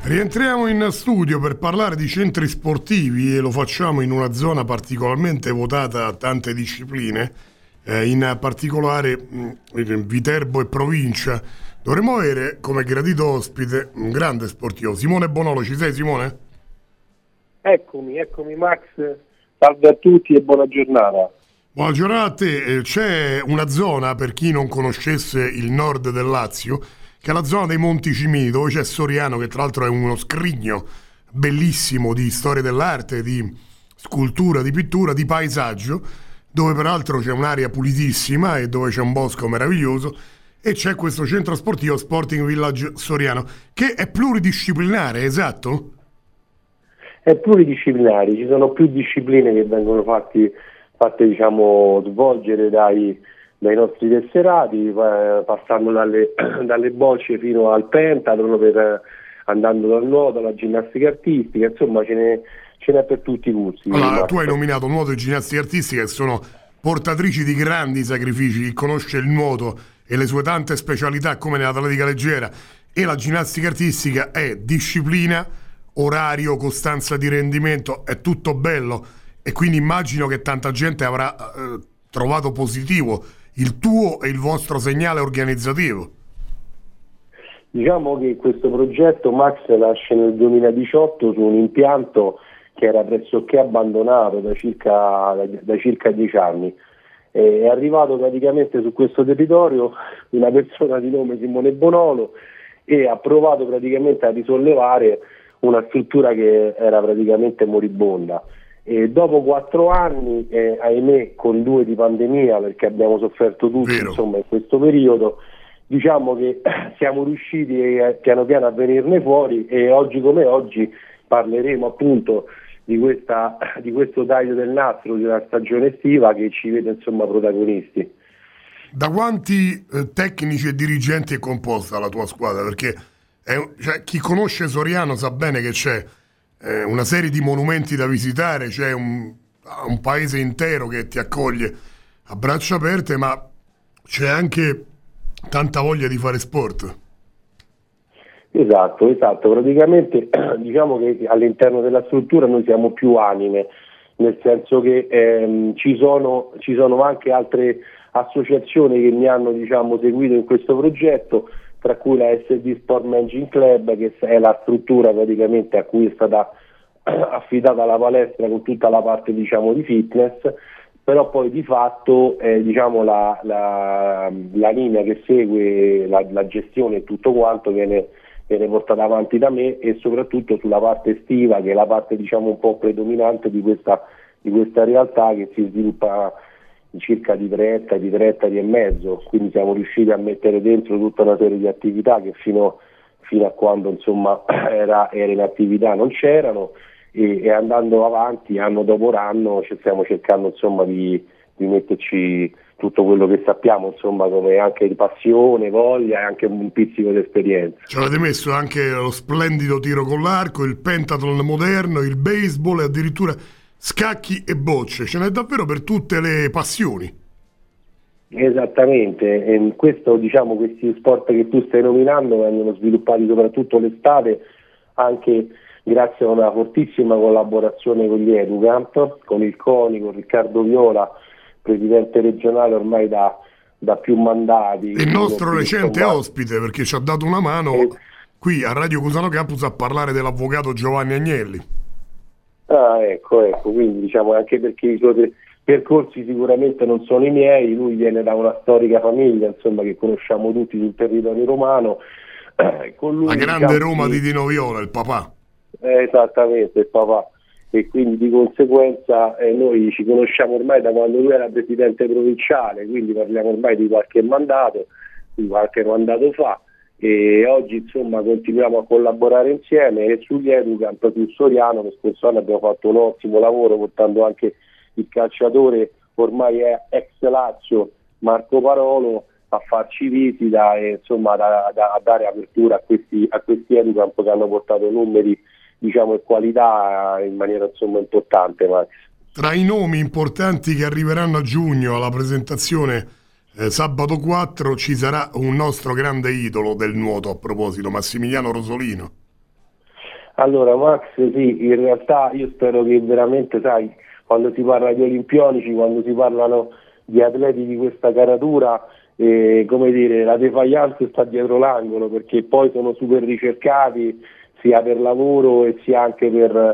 Rientriamo in studio per parlare di centri sportivi e lo facciamo in una zona particolarmente votata a tante discipline, in particolare Viterbo e provincia. Dovremmo avere come gradito ospite un grande sportivo, Simone Bonolo. Ci sei, Simone? Eccomi Max, salve a tutti e buona giornata. Buona giornata a te. C'è una zona, per chi non conoscesse il nord del Lazio, che è la zona dei Monti Cimini, dove c'è Soriano, che tra l'altro è uno scrigno bellissimo di storia dell'arte, di scultura, di pittura, di paesaggio, dove peraltro c'è un'area pulitissima e dove c'è un bosco meraviglioso, e c'è questo centro sportivo Sporting Village Soriano, che è pluridisciplinare, esatto? È pluridisciplinare, ci sono più discipline che vengono fatte svolgere dai nostri tesserati, passando dalle bocce fino al pentathlon, andando dal nuoto alla ginnastica artistica, insomma ce n'è per tutti i gusti. Allora, tu hai nominato nuoto e ginnastica artistica, che sono portatrici di grandi sacrifici. Chi conosce il nuoto e le sue tante specialità come nell'atletica leggera e la ginnastica artistica è disciplina, orario, costanza di rendimento, è tutto bello, e quindi immagino che tanta gente avrà trovato positivo il tuo e il vostro segnale organizzativo. Diciamo che questo progetto, Max, nasce nel 2018 su un impianto che era pressoché abbandonato da circa 10 anni. È arrivato praticamente su questo territorio una persona di nome Simone Bonolo e ha provato praticamente a risollevare una struttura che era praticamente moribonda. E dopo 4 anni, ahimè, con 2 di pandemia, perché abbiamo sofferto tutti, insomma, in questo periodo, diciamo che siamo riusciti piano piano a venirne fuori, e oggi come oggi parleremo appunto di questo taglio del nastro della stagione estiva che ci vede, insomma, protagonisti. Da quanti tecnici e dirigenti è composta la tua squadra? Perché chi conosce Soriano sa bene che c'è una serie di monumenti da visitare, c'è un paese intero che ti accoglie a braccia aperte, ma c'è anche tanta voglia di fare sport. Esatto, praticamente diciamo che all'interno della struttura noi siamo più anime, nel senso che ci sono anche altre associazioni che mi hanno, diciamo, seguito in questo progetto, tra cui la SD Sport Managing Club, che è la struttura praticamente a cui è stata affidata la palestra con tutta la parte, diciamo, di fitness, però poi di fatto diciamo la linea che segue la gestione e tutto quanto viene portata avanti da me, e soprattutto sulla parte estiva, che è la parte, diciamo, un po' predominante di questa realtà, che si sviluppa circa di 3 ettari e mezzo, quindi siamo riusciti a mettere dentro tutta una serie di attività che fino a quando, insomma, era in attività non c'erano, e andando avanti anno dopo anno stiamo cercando, insomma, di metterci tutto quello che sappiamo, insomma, come anche di passione, voglia e anche un pizzico di esperienza. Ci avete messo anche lo splendido tiro con l'arco, il pentathlon moderno, il baseball e addirittura scacchi e bocce. Ce n'è davvero per tutte le passioni. Esattamente, e questo, diciamo, questi sport che tu stai nominando vengono sviluppati soprattutto l'estate, anche grazie a una fortissima collaborazione con gli Educamp, con il CONI, con Riccardo Viola, presidente regionale ormai da più mandati. Il nostro recente ospite, perché ci ha dato una mano qui a Radio Cusano Campus a parlare dell'avvocato Giovanni Agnelli. Ecco, quindi, diciamo, anche perché i suoi percorsi sicuramente non sono i miei, lui viene da una storica famiglia, insomma, che conosciamo tutti sul territorio romano. Con lui, la grande, diciamo, Roma di Dino Viola, il papà. Esattamente, il papà, e quindi di conseguenza noi ci conosciamo ormai da quando lui era presidente provinciale, quindi parliamo ormai di qualche mandato fa, e oggi, insomma, continuiamo a collaborare insieme, e sugli Educamp su Soriano lo scorso anno abbiamo fatto un ottimo lavoro, portando anche il calciatore ormai ex Lazio Marco Parolo a farci visita e, insomma, a dare apertura a questi Educamp che hanno portato numeri, diciamo, e qualità in maniera, insomma, importante. Max. Tra i nomi importanti che arriveranno a giugno alla presentazione sabato 4 ci sarà un nostro grande idolo del nuoto, a proposito, Massimiliano Rosolino. Allora Max, sì, in realtà io spero che veramente, sai, quando si parla di olimpionici, quando si parlano di atleti di questa caratura, come dire, la defiance sta dietro l'angolo, perché poi sono super ricercati sia per lavoro e sia anche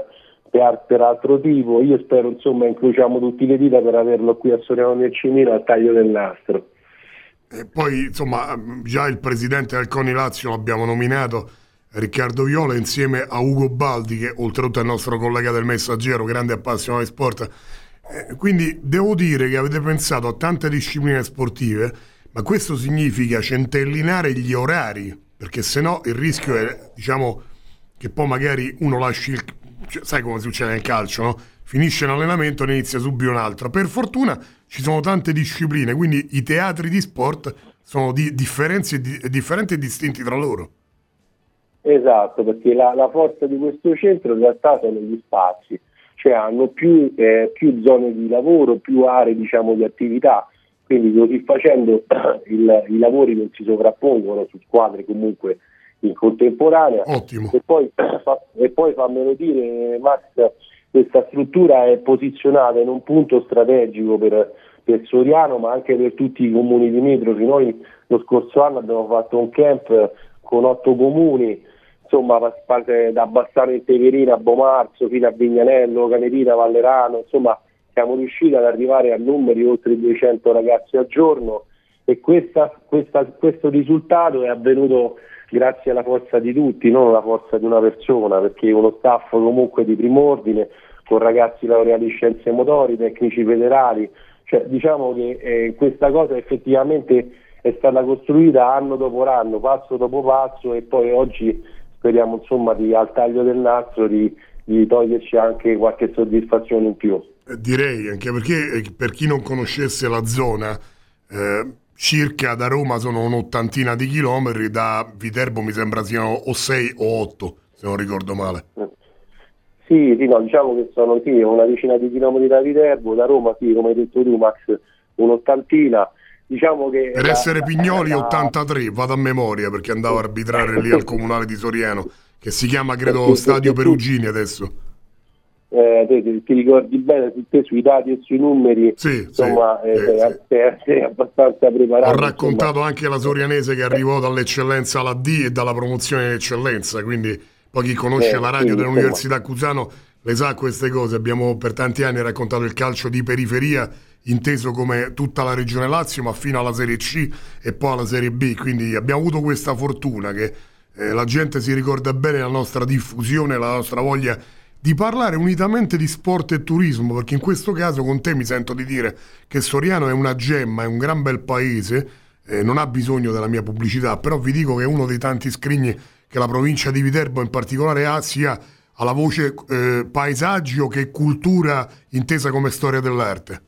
per altro tipo. Io spero, insomma, incrociamo tutti le dita per averlo qui a Soriano nel Cimino al taglio del nastro. E poi, insomma, già il presidente del CONI Lazio l'abbiamo nominato, Riccardo Viola, insieme a Ugo Baldi, che oltretutto è il nostro collega del Messaggero, grande appassionato di sport. Quindi devo dire che avete pensato a tante discipline sportive, ma questo significa centellinare gli orari, perché sennò il rischio è, diciamo, che poi magari uno lasci sai come succede nel calcio, no? Finisce l'allenamento e ne inizia subito un altro. Per fortuna ci sono tante discipline, quindi i teatri di sport sono differenti e distinti tra loro. Esatto, perché la forza di questo centro in realtà sono gli spazi, cioè hanno più zone di lavoro, più aree, diciamo, di attività, quindi così facendo i lavori non si sovrappongono su squadre comunque in contemporanea. Ottimo. E poi fammelo dire, Max, questa struttura è posizionata in un punto strategico per Soriano, ma anche per tutti i comuni limitrofi. Noi lo scorso anno abbiamo fatto un camp con 8 comuni, insomma, da Bassano in Teverina a Bomarzo fino a Vignanello, Canerina, Vallerano, insomma siamo riusciti ad arrivare a numeri oltre 200 ragazzi al giorno, e questo risultato è avvenuto grazie alla forza di tutti, non alla forza di una persona, perché uno staff comunque di prim'ordine, con ragazzi laureati in scienze motorie, tecnici federali, cioè diciamo che questa cosa effettivamente è stata costruita anno dopo anno, passo dopo passo, e poi oggi speriamo, insomma, al taglio del nastro di toglierci anche qualche soddisfazione in più. Direi, anche perché per chi non conoscesse la zona, circa da Roma sono un'ottantina di chilometri, da Viterbo mi sembra siano o 6 o 8, se non ricordo male. Sì, no, diciamo che sono una decina di chilometri da Viterbo, da Roma, sì, come hai detto tu Max, un'ottantina. Diciamo che per essere Pignoli 83, vado a memoria perché andavo a arbitrare lì al Comunale di Soriano, che si chiama credo Stadio Perugini adesso. Ti ricordi bene te sui dati e sui numeri, sì, insomma, sì. sei abbastanza preparato. Ho raccontato insomma anche la sorianese che arrivò dall'eccellenza alla D e dalla promozione in eccellenza, quindi poi chi conosce la radio dell'Università Cusano le sa queste cose. Abbiamo per tanti anni raccontato il calcio di periferia, inteso come tutta la regione Lazio, ma fino alla Serie C e poi alla Serie B, quindi abbiamo avuto questa fortuna che la gente si ricorda bene la nostra diffusione, la nostra voglia di parlare unitamente di sport e turismo, perché in questo caso con te mi sento di dire che Soriano è una gemma, è un gran bel paese, non ha bisogno della mia pubblicità, però vi dico che è uno dei tanti scrigni che la provincia di Viterbo in particolare ha, sia alla voce paesaggio che cultura intesa come storia dell'arte.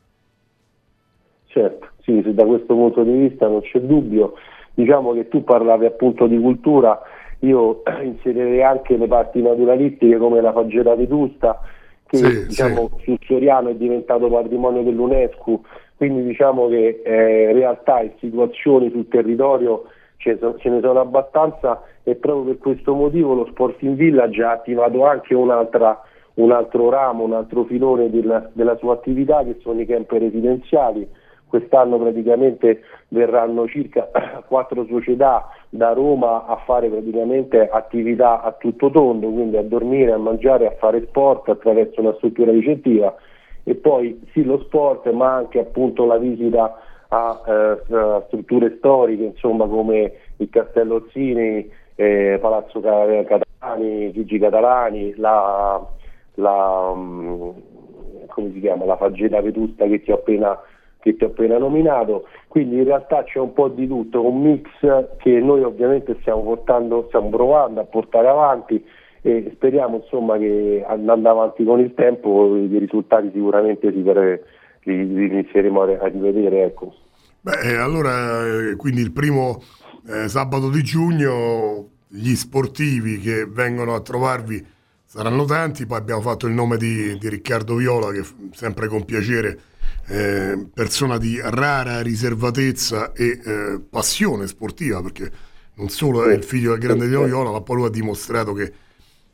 Certo, sì, da questo punto di vista non c'è dubbio. Diciamo che tu parlavi appunto di cultura, io inserirei anche le parti naturalistiche come la Faggeta Vetusta, che su Soriano è diventato patrimonio dell'UNESCO, quindi diciamo che realtà e situazioni sul territorio ce ne sono abbastanza, e proprio per questo motivo lo Sporting Village ha attivato anche un altro ramo, un altro filone della sua attività, che sono i camp residenziali. Quest'anno praticamente verranno circa 4 società da Roma a fare praticamente attività a tutto tondo, quindi a dormire, a mangiare, a fare sport attraverso una struttura ricettiva, e poi sì lo sport, ma anche appunto la visita a strutture storiche, insomma, come il Castello Orsini, Palazzo Catalani, Chigi Catalani, come si chiama, la Faggeta Vetusta che ti ho appena nominato. Quindi in realtà c'è un po' di tutto, un mix che noi ovviamente stiamo provando a portare avanti, e speriamo, insomma, che andando avanti con il tempo i risultati sicuramente li inizieremo a rivedere, ecco. Allora quindi il primo sabato di giugno gli sportivi che vengono a trovarvi saranno tanti. Poi abbiamo fatto il nome di Riccardo Viola, che sempre con piacere, persona di rara riservatezza e passione sportiva, perché non solo è il figlio del grande Dino Viola, ma poi lui ha dimostrato che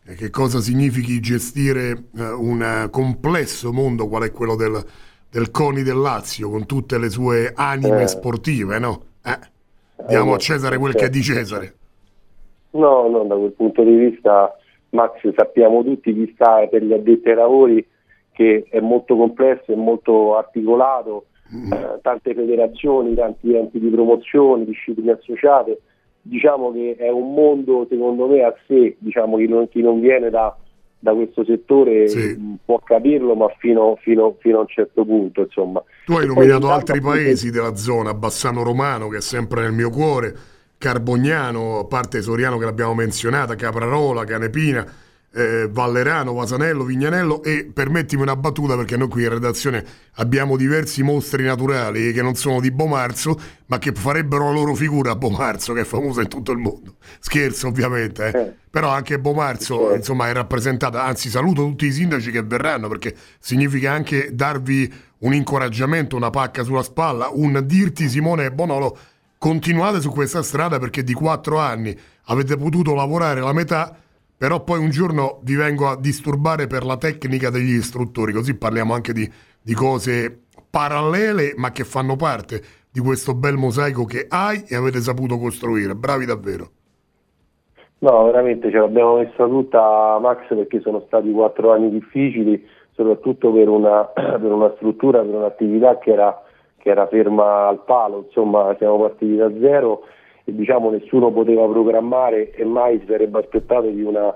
che cosa significhi gestire un complesso mondo qual è quello del CONI del Lazio, con tutte le sue anime sportive, no? Diamo a Cesare quel che è di Cesare. No, da quel punto di vista, Max, sappiamo tutti chi sta per gli addetti ai lavori, che è molto complesso, è molto articolato, tante federazioni, tanti enti di promozione, discipline associate. Diciamo che è un mondo, secondo me, a sé. Diciamo chi non viene da questo settore può capirlo, ma fino a un certo punto, insomma. Tu hai nominato altri paesi della zona, Bassano Romano, che è sempre nel mio cuore, Carbognano, a parte Soriano che l'abbiamo menzionata, Caprarola, Canepina, Vallerano, Vasanello, Vignanello, e permettimi una battuta, perché noi qui in redazione abbiamo diversi mostri naturali che non sono di Bomarzo, ma che farebbero la loro figura a Bomarzo, che è famosa in tutto il mondo. Scherzo, ovviamente, però anche Bomarzo insomma è rappresentata. Anzi, saluto tutti i sindaci che verranno, perché significa anche darvi un incoraggiamento, una pacca sulla spalla, un dirti: Simone e Bonolo, continuate su questa strada, perché di 4 anni avete potuto lavorare la metà, però poi un giorno vi vengo a disturbare per la tecnica degli istruttori, così parliamo anche di cose parallele ma che fanno parte di questo bel mosaico che hai e avete saputo costruire. Bravi davvero. No, veramente ce l'abbiamo messa tutta, Max, perché sono stati 4 anni difficili, soprattutto per una struttura, per un'attività che era ferma al palo. Insomma, siamo partiti da zero e diciamo nessuno poteva programmare, e mai si sarebbe aspettato di una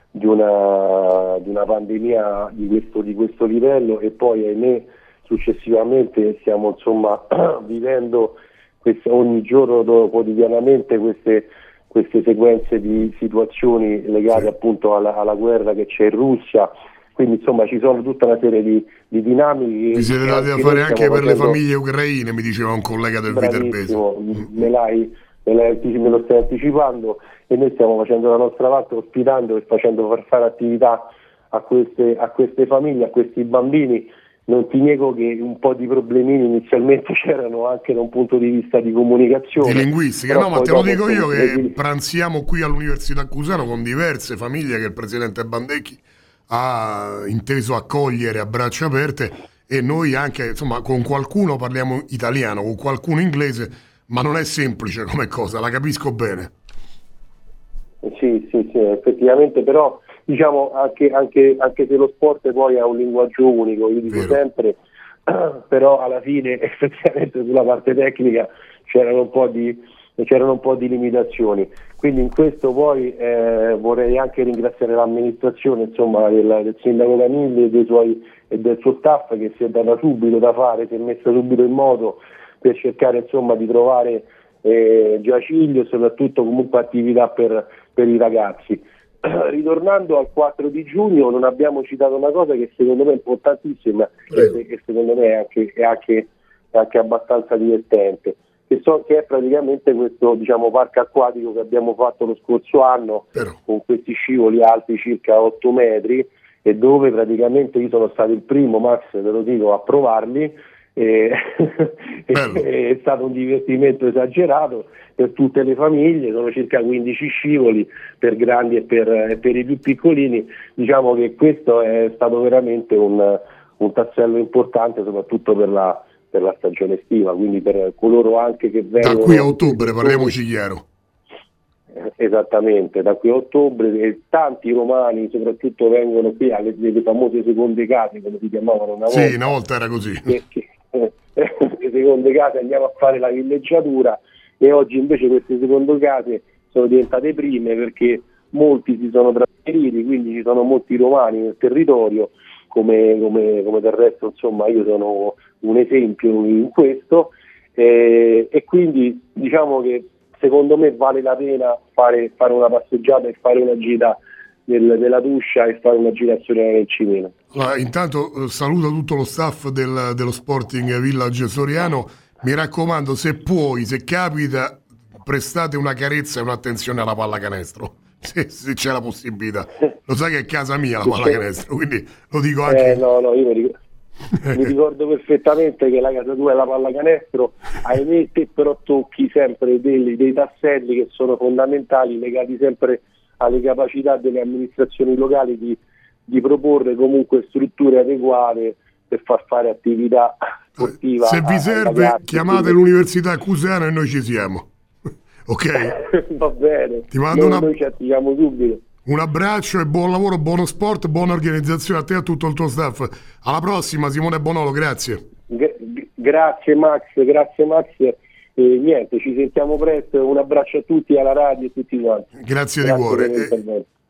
pandemia di questo livello. E poi, ahimè, successivamente stiamo insomma vivendo ogni giorno, quotidianamente, queste sequenze di situazioni legate appunto alla guerra che c'è in Russia. Quindi insomma ci sono tutta una serie di dinamiche. Vi siete dati da fare anche per le famiglie ucraine, mi diceva un collega del Viterbese. Me lo stai anticipando, e noi stiamo facendo la nostra parte, ospitando e facendo fare attività a queste famiglie, a questi bambini. Non ti nego che un po' di problemini inizialmente c'erano anche da un punto di vista di comunicazione. Di linguistica, no, ma te lo dico io che pranziamo qui all'Università Cusano con diverse famiglie che il presidente Bandecchi ha inteso accogliere a braccia aperte, e noi anche, insomma, con qualcuno parliamo italiano, con qualcuno inglese, ma non è semplice come cosa, la capisco bene. Sì, effettivamente, però diciamo anche se lo sport poi ha un linguaggio unico, io dico sempre, però alla fine effettivamente sulla parte tecnica c'erano un po' di limitazioni. Quindi in questo poi vorrei anche ringraziare l'amministrazione, insomma, del sindaco Canilli e del suo staff, che si è data subito da fare, si è messa subito in moto per cercare insomma di trovare giaciglio e soprattutto comunque attività per i ragazzi. Ritornando al 4 di giugno, non abbiamo citato una cosa che secondo me è importantissima e che secondo me è anche abbastanza divertente, che è praticamente questo, diciamo, parco acquatico che abbiamo fatto lo scorso anno, con questi scivoli alti circa 8 metri, e dove praticamente io sono stato il primo, Max, te lo dico, a provarli. È stato un divertimento esagerato per tutte le famiglie, sono circa 15 scivoli per grandi e per i più piccolini. Diciamo che questo è stato veramente un tassello importante, soprattutto per la stagione estiva, quindi per coloro anche che vengono da qui a ottobre, parliamoci chiaro. Esattamente, da qui a ottobre, e tanti romani soprattutto vengono qui alle famose seconde case, come si chiamavano una volta. Sì, una volta era così. Le seconde case, andiamo a fare la villeggiatura, e oggi invece queste seconde case sono diventate prime, perché molti si sono trasferiti, quindi ci sono molti romani nel territorio, come del resto insomma io sono un esempio in questo, e quindi diciamo che secondo me vale la pena fare una passeggiata e fare una gita nella Tuscia e fare una girazione nel Cimino. Allora, intanto saluto tutto lo staff dello Sporting Village Soriano. Mi raccomando, se puoi, se capita, prestate una carezza e un'attenzione alla pallacanestro, se c'è la possibilità. Lo sai che è casa mia la pallacanestro, quindi lo dico anche. Io mi ricordo perfettamente che la casa tua è la pallacanestro, ahimè, però tocchi sempre dei tasselli che sono fondamentali, legati sempre alle capacità delle amministrazioni locali di proporre comunque strutture adeguate per far fare attività sportiva. Se vi serve, ragazzi, chiamate l'Università Cusano e noi ci siamo. Ok? Va bene, Ti mando noi ci attiviamo subito. un abbraccio e buon lavoro, buono sport, buona organizzazione a te e a tutto il tuo staff. Alla prossima, Simone Bonolo, grazie. Grazie Max. E niente, ci sentiamo presto. Un abbraccio a tutti, alla radio e a tutti quanti. Grazie di cuore.